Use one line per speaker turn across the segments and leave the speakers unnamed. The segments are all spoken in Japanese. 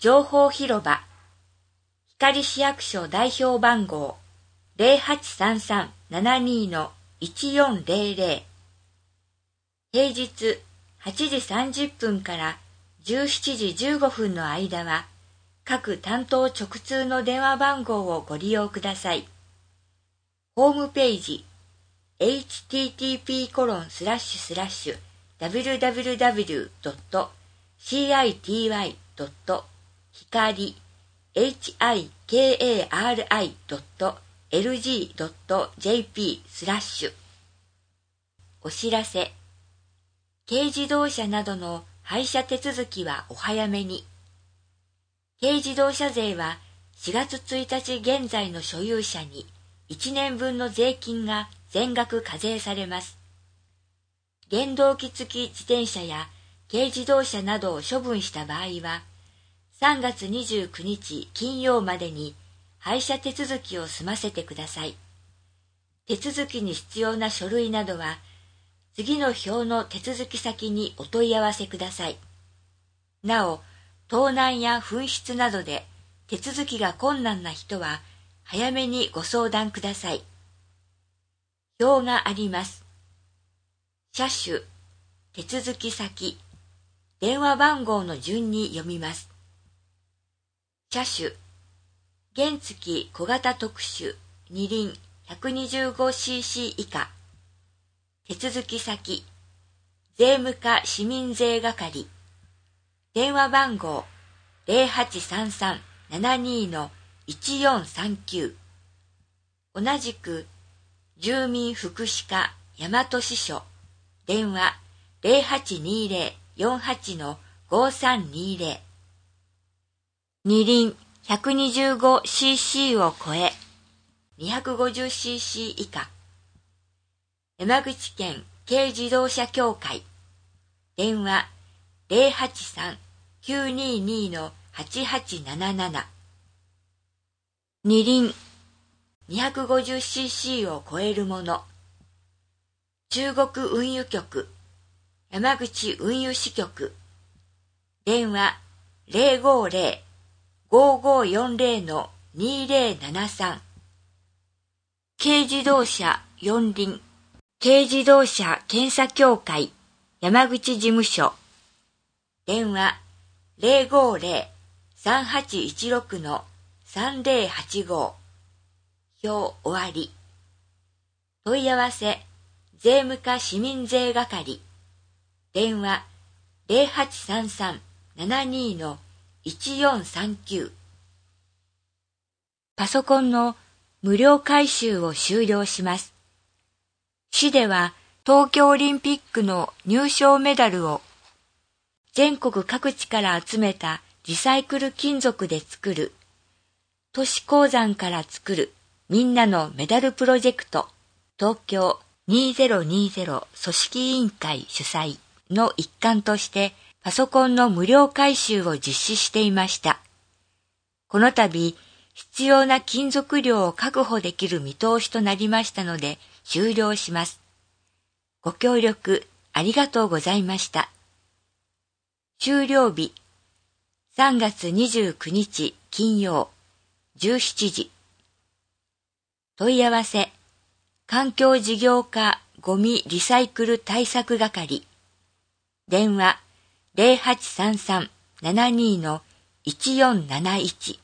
情報広場光市役所代表番号 0833-72-1400 平日8時30分から17時15分の間は各担当直通の電話番号をご利用ください。ホームページ http://www.hikari.lg.jp/ お知らせ。軽自動車などの廃車手続きはお早めに。軽自動車税は4月1日現在の所有者に1年分の税金が全額課税されます。原動機付き自転車や軽自動車などを処分した場合は、3月29日金曜までに廃車手続きを済ませてください。手続きに必要な書類などは、次の表の手続き先にお問い合わせください。なお、盗難や紛失などで手続きが困難な人は、早めにご相談ください。表があります。車種、手続き先、電話番号の順に読みます。車種、原付小型特殊二輪 125cc 以下。手続き先、税務課市民税係。電話番号 0833-72-1439。同じく、住民福祉課大和支所。電話 0820-48-5320。二輪 125cc を超え、250cc 以下。山口県軽自動車協会。電話 083-922-8877。二輪 250cc を超えるもの。中国運輸局、山口運輸支局。電話 050-5540-2073。軽自動車四輪、軽自動車検査協会、山口事務所。電話 050-3816-3085。表終わり。問い合わせ、税務課市民税係。電話 0833-72-1439。パソコンの無料改修を終了します。市では東京オリンピックの入賞メダルを全国各地から集めたリサイクル金属で作る都市鉱山から作るみんなのメダルプロジェクト東京2020組織委員会主催の一環としてパソコンの無料改修を実施していました。この度必要な金属量を確保できる見通しとなりましたので終了します。ご協力ありがとうございました。終了日3月29日金曜17時。問い合わせ環境事業課ゴミリサイクル対策係。電話 0833-72-1471。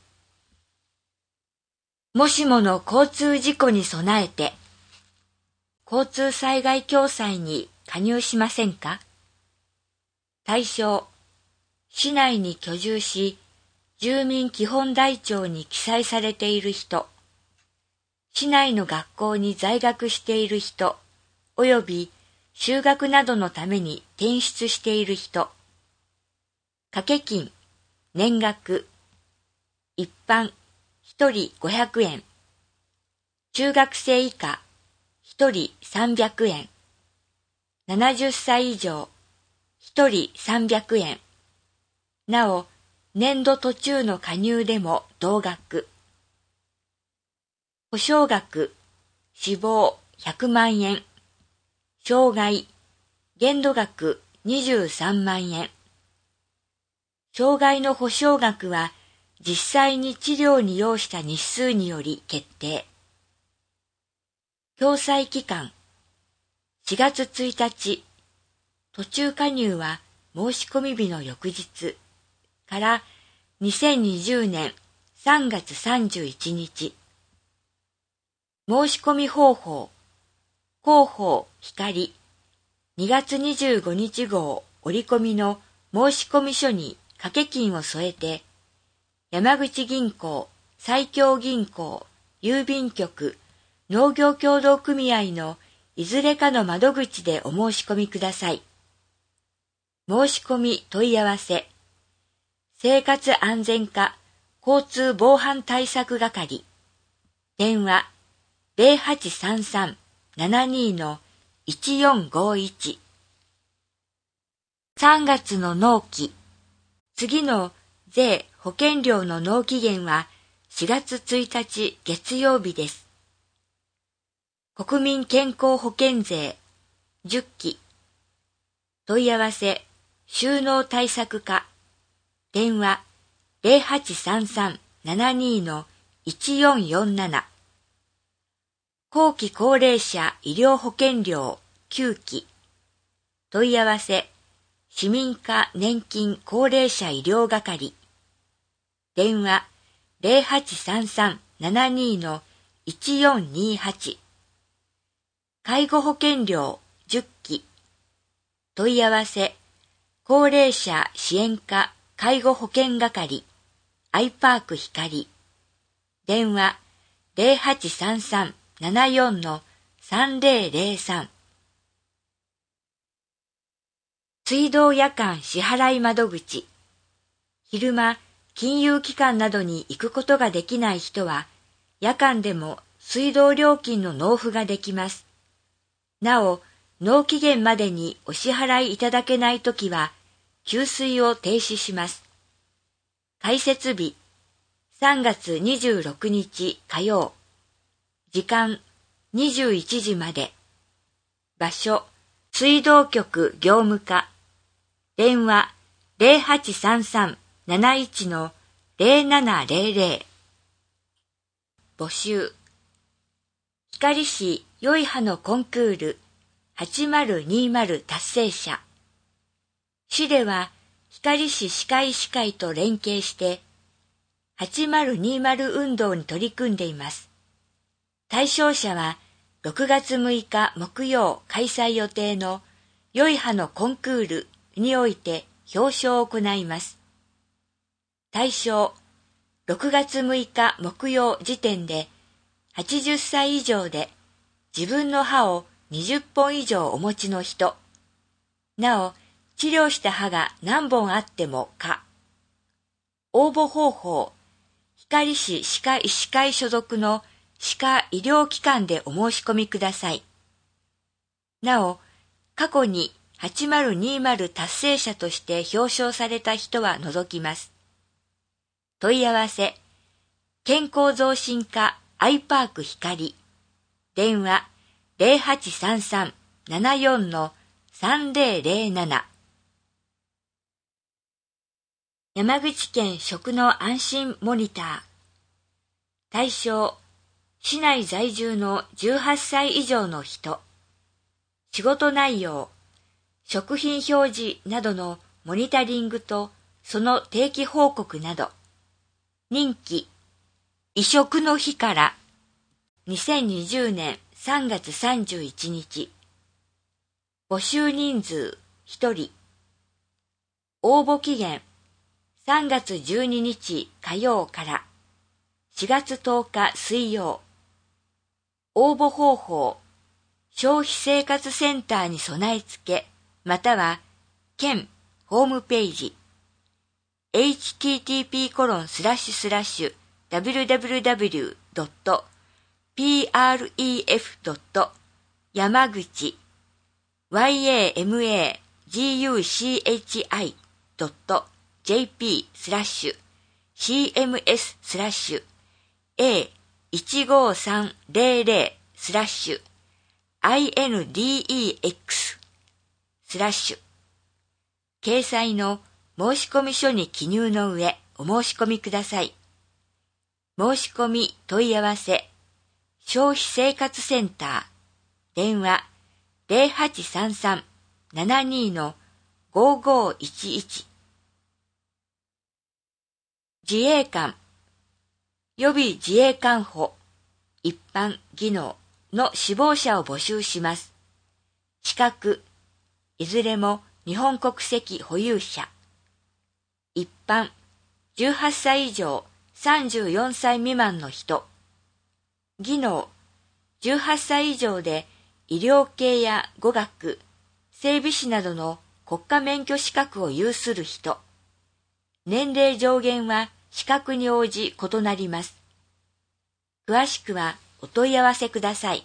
もしもの交通事故に備えて、交通災害共済に加入しませんか？対象、市内に居住し、住民基本台帳に記載されている人、市内の学校に在学している人、および就学などのために転出している人、掛け金、年額、一般、1人500円、中学生以下、1人300円、70歳以上、1人300円、なお、年度途中の加入でも同額。保証額、死亡100万円、障害、限度額23万円。 障害の保障額は実際に治療に要した日数により決定。共済期間4月1日、途中加入は申し込み日の翌日から2020年3月31日。申し込み方法、広報光2月25日号折り込みの申込書に掛金を添えて、山口銀行、西京銀行、郵便局、農業協同組合のいずれかの窓口でお申し込みください。申し込み問い合わせ、生活安全課交通防犯対策係、電話0833-72-1451。3月の納期、次の税保険料の納期限は4月1日月曜日です。国民健康保険税10期、問い合わせ収納対策課、電話0833-72-1447。後期高齢者医療保険料9期、問い合わせ市民課年金高齢者医療係、電話0833-72-1428。介護保険料10期、問い合わせ高齢者支援課介護保険係、アイパーク光、電話0833-74-3003。水道夜間支払い窓口、昼間、金融機関などに行くことができない人は、夜間でも水道料金の納付ができます。なお、納期限までにお支払いいただけないときは、給水を停止します。開設日、3月26日火曜。時間、21時まで。場所、水道局業務課。電話、0833-71-0700。募集。光市良い歯のコンクール8020達成者。市では光市歯科医師会と連携して8020運動に取り組んでいます。対象者は6月6日木曜開催予定の良い歯のコンクールにおいて表彰を行います。対象、6月6日木曜時点で80歳以上で自分の歯を20本以上お持ちの人。なお、治療した歯が何本あっても可。応募方法、光市歯科医師会所属の歯科医療機関でお申し込みください。なお、過去に8020達成者として表彰された人は除きます。問い合わせ、健康増進課アイパーク光、電話0833-74-3007。山口県食の安心モニター。対象、市内在住の18歳以上の人。仕事内容、食品表示などのモニタリングとその定期報告など。任期、移植の日から2020年3月31日。募集人数1人。応募期限3月12日火曜から4月10日水曜。応募方法、消費生活センターに備え付け、または県ホームページ、http://www.yamaguchi-cmi.jp/cms/index/掲載の申込書に記入の上お申し込みください。申し込み問い合わせ消費生活センター電話 0833-72-5511 自衛官予備自衛官補一般技能の志望者を募集します。資格いずれも日本国籍保有者。一般18歳以上34歳未満の人。技能18歳以上で医療系や語学、整備士などの国家免許資格を有する人。年齢上限は資格に応じ異なります。詳しくはお問い合わせください。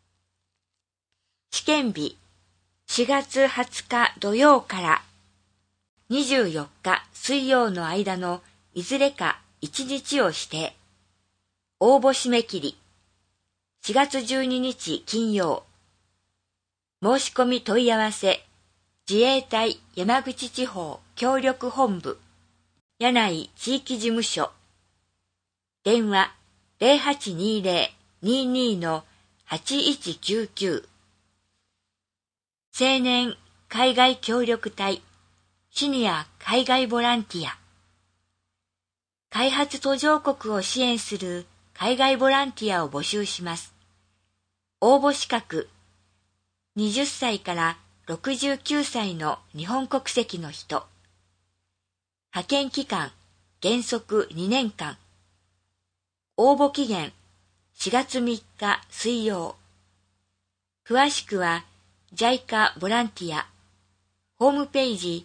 試験日4月20日土曜から24日水曜の間のいずれか1日を指定。応募締め切り4月12日金曜。申し込み問い合わせ自衛隊山口地方協力本部柳井地域事務所電話 0820-22-8199 青年海外協力隊シニア海外ボランティア開発途上国を支援する海外ボランティアを募集します。応募資格20歳から69歳の日本国籍の人。派遣期間原則2年間。応募期限4月3日水曜。詳しくは JICA ボランティアホームページ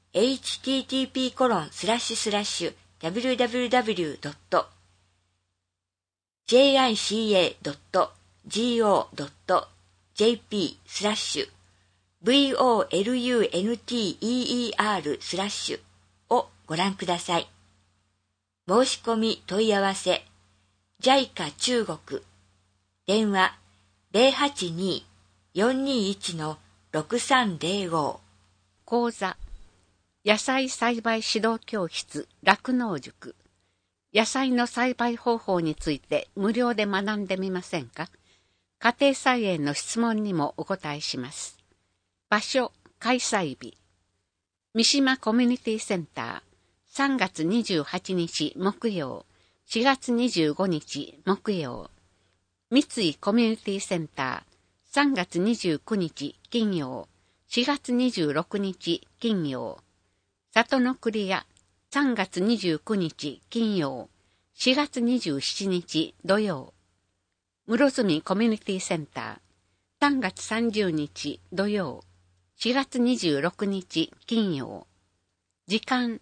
http://www.jica.go.jp/volunteer/ をご覧ください。申し込み問い合わせ JICA 中国電話 082-421-6305
講座野菜栽培指導教室酪農塾野菜の栽培方法について無料で学んでみませんか。家庭菜園の質問にもお答えします。場所開催日三島コミュニティセンター3月28日木曜4月25日木曜。三井コミュニティセンター3月29日金曜4月26日金曜。里の栗屋3月29日金曜4月27日土曜。室積コミュニティセンター3月30日土曜4月26日金曜。時間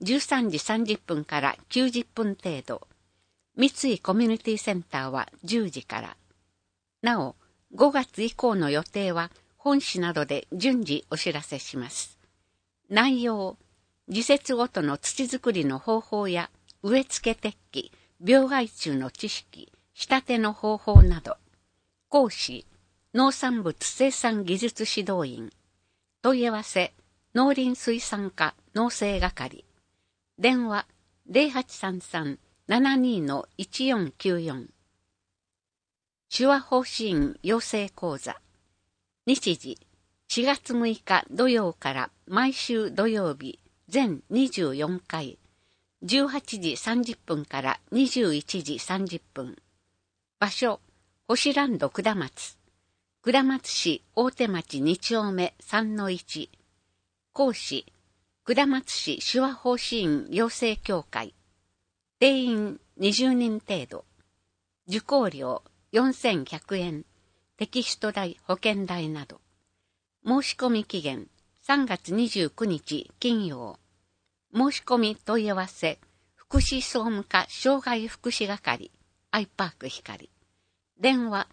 13時30分から90分程度。三井コミュニティセンターは10時から。なお、5月以降の予定は本誌などで順次お知らせします。内容、時節ごとの土作りの方法や植え付け適器、病害虫の知識、仕立ての方法など。講師、農産物生産技術指導員。問い合わせ、農林水産課農政係。電話、0833-72-1494。手話法師院養成講座。日時、4月6日土曜から毎週土曜日、全24回、18時30分から21時30分。場所、星ランド下松。下松市大手町2丁目3-1。講師、下松市手話法師院養成協会。定員20人程度。受講料4100円。テキスト代、保険代など。申し込み期限3月29日金曜。申し込み問い合わせ、福祉総務課障害福祉係、アイパーク光。電話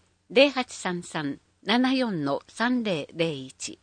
0833-74-3001。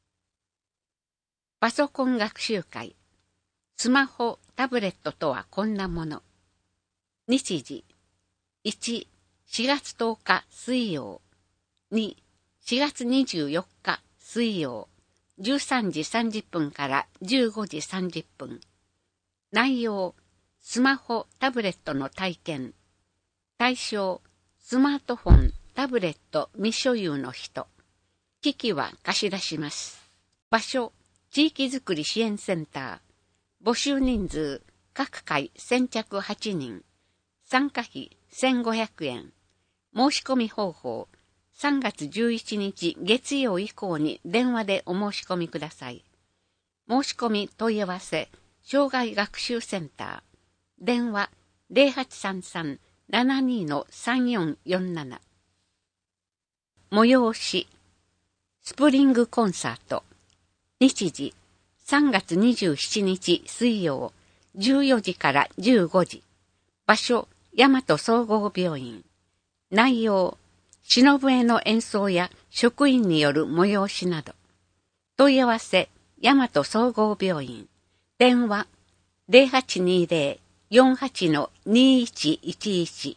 パソコン学習会。スマホ、タブレットとはこんなもの。日時。1、4月10日水曜。2、4月24日水曜。 13時30分から15時30分。内容、スマホ、タブレットの体験。対象、スマートフォン、タブレット未所有の人。機器は貸し出します。場所、地域づくり支援センター。募集人数、各回先着8人。参加費1500円。申し込み方法、3月11日月曜以降に電話でお申し込みください。申し込み問い合わせ、障害学習センター。電話0833-72-3447。催し、スプリングコンサート。日時、3月27日水曜、14時から15時。場所、大和総合病院。内容、篠笛の演奏や職員による催しなど。問い合わせ、大和総合病院。電話、0820-48-2111。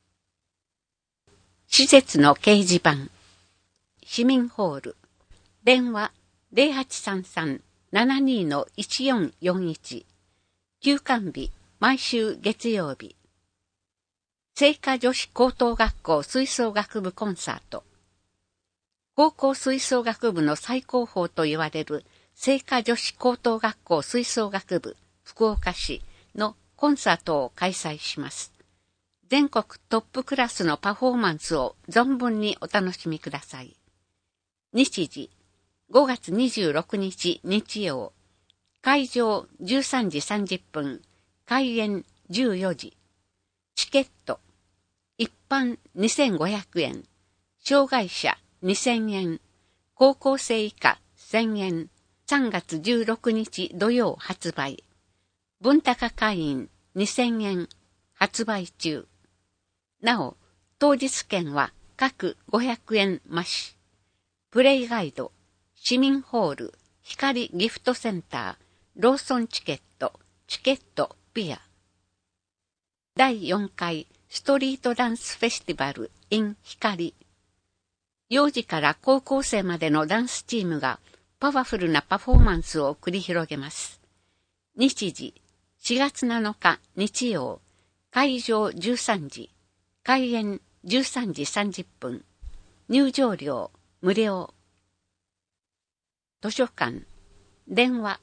施設の掲示板。市民ホール。電話、0833-72-1441。休館日、毎週月曜日。精華女子高等学校吹奏楽部コンサート。高校吹奏楽部の最高峰と言われる精華女子高等学校吹奏楽部福岡市のコンサートを開催します。全国トップクラスのパフォーマンスを存分にお楽しみください。日時、5月26日日曜。会場13時30分。開演14時。チケット。一般2500円。障害者2000円。高校生以下1000円。3月16日土曜発売。文高会員2000円。発売中。なお、当日券は各500円増し。プレイガイド、市民ホール、光ギフトセンター、ローソンチケット、ピア。第4回ストリートダンスフェスティバル in 光。幼児から高校生までのダンスチームがパワフルなパフォーマンスを繰り広げます。日時、4月7日日曜。会場13時。開演13時30分。入場料無料。図書館。電話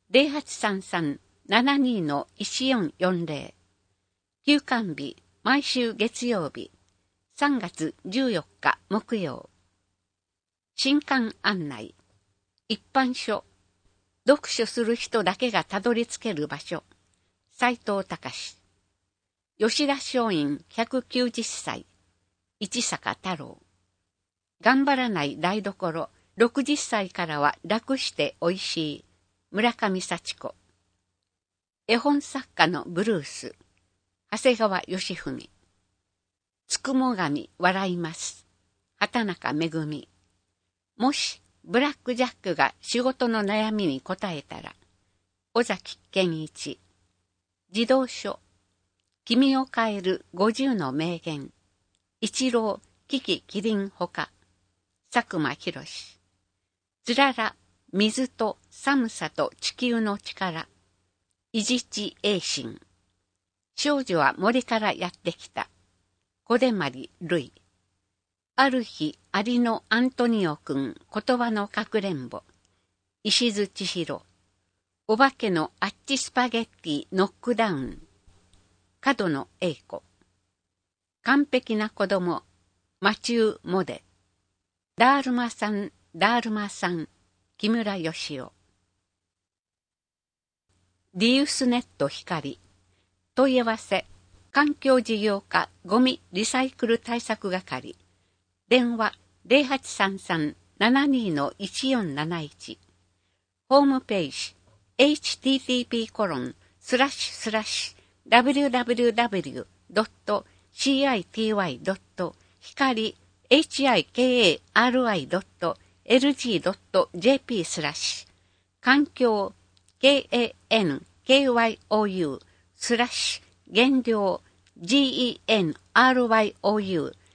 0833-72-1440。休館日毎週月曜日。3月14日木曜。新刊案内。一般書。読書する人だけがたどり着ける場所。斉藤隆。吉田松陰190歳。市坂太郎。頑張らない台所。60歳からは楽しておいしい。村上幸子。絵本作家のブルース。長谷川義文。つくも神笑います。畑中めぐみ。もしブラックジャックが仕事の悩みに答えたら。尾崎健一。児童書。君を変える50の名言。一郎キキキリンほか。佐久間博士。つらら、水と寒さと地球の力。伊地知栄心。少女は森からやってきた。小出まりるい。ある日、アリのアントニオくん、言葉のかくれんぼ。石津千尋。お化けのアッチスパゲッティノックダウン。角野栄子。完璧な子供。マチュー・モデ。ダールマさん、木村義雄。リユースネット光。問い合わせ、環境事業課ゴミリサイクル対策係。電話0833-72-1471。ホームページ、http://www.hikari.lg.jp/ 環境 KANKYOU/ 減量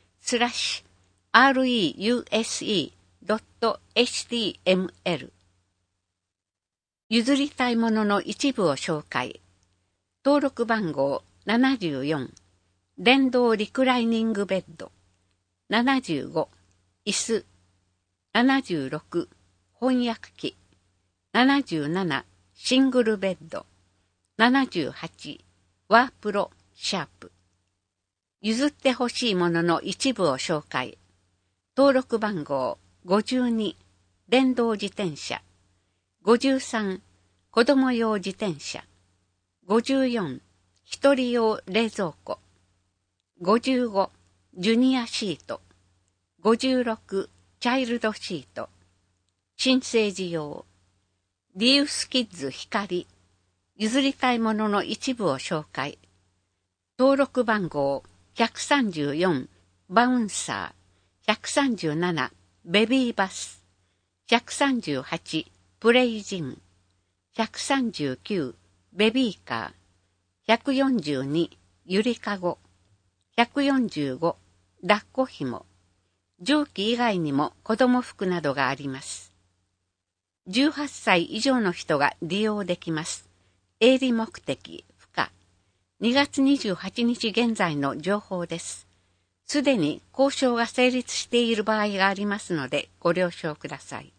GENRYOU/ REUSE.html 譲りたいものの一部を紹介。登録番号74、電動リクライニングベッド。75、椅子。76、翻訳機。77、シングルベッド。78、ワープロ、シャープ。譲ってほしいものの一部を紹介。登録番号52、電動自転車。53、子供用自転車。54、一人用冷蔵庫。55、ジュニアシート。56、チャイルドシート。新生児用。リユースキッズ光。譲りたいものの一部を紹介。登録番号134、バウンサー。137、ベビーバス。138、プレイジン。139、ベビーカー。142、ゆりかご。145、抱っこひも。上記以外にも子供服などがあります。18歳以上の人が利用できます。営利目的不可。2月28日現在の情報です。すでに交渉が成立している場合がありますのでご了承ください。